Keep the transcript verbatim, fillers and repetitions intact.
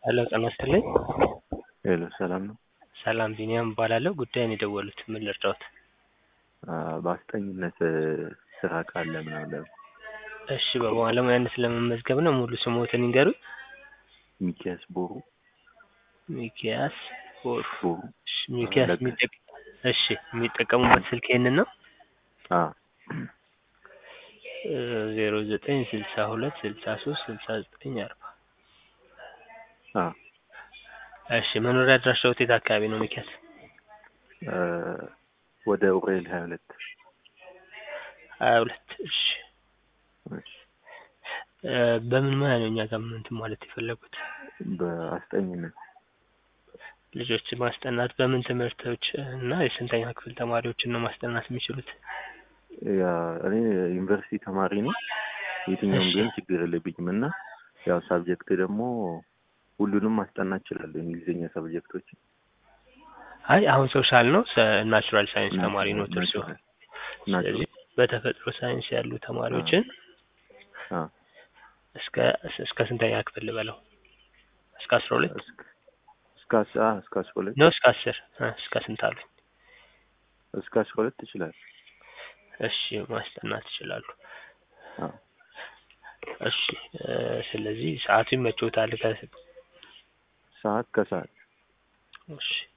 ሄሎ ጤና ይስጥልኝ። ሄሎ ሰላም ነው? ሰላም ቢኒያም እባላለሁ። ጉዳዩን የደወሉት ምን ልርዳዎት? በአስጠኝነት ስራ ካለ ምናምን ለ እሺ በባለሙያነት ለመመዝገብ ነው። ሙሉ ስሞትን ይንገሩኝ? ሚኪያስ ቦሩ ሚኪያስ ቦሩ። ቦሩ እሺ ሚኪያስ ለገሰ። የሚጠቅ እሺ የሚጠቀሙበት ስልክ ይሄንን ነው? አዎ ዜሮ ዘጠኝ ስልሳ ሁለት ስልሳ ሶስት ስልሳ ዘጠኝ አርባ አዎ እሺ መኖሪያ አድራሻዎት የት አካባቢ ነው ሚኪያስ? ወደ ኡራኤል ሀያ ሁለት ሀያ ሁለት እሺ እሺ በምን ሙያ ነው እኛ ጋር እንትን ማለት የፈለጉት? በአስጠኝነት ልጆችን ማስጠናት በምን ትምህርቶች እና የስንተኛ ክፍል ተማሪዎችን ነው ማስጠናት የሚችሉት? ያ እኔ ዩኒቨርሲቲ ተማሪ ነኝ። የትኛውም እሺ ቢሆን ችግር የለብኝም እና ያው ሳብጀክት ደግሞ ሁሉንም ማስጠናት እችላለሁ። እንግሊዝኛ ሳብጀክቶች አይ አሁን ሶሻል ነው ናቹራል ሳይንስ ተማሪ ነው ናቹራል እርስዎ? ናቹራል ስለዚህ ናቹራል በተፈጥሮ ሳይንስ ያሉ ተማሪዎችን አዎ እስከ እስከ ስንተኛ ክፍል ልበለው? እስከ አስራ ሁለት እስከ እስከ አስራ እስከ አስራ ሁለት ነው እስከ አስር እስከ ስንት አሉኝ? እስከ አስራ ሁለት ይችላል። እሺ ማስጠናት ይችላሉ። አዎ እሺ ስለዚህ ሰዓቱ ይመችዎታል? ከ ሰዓት ከሰዓት እሺ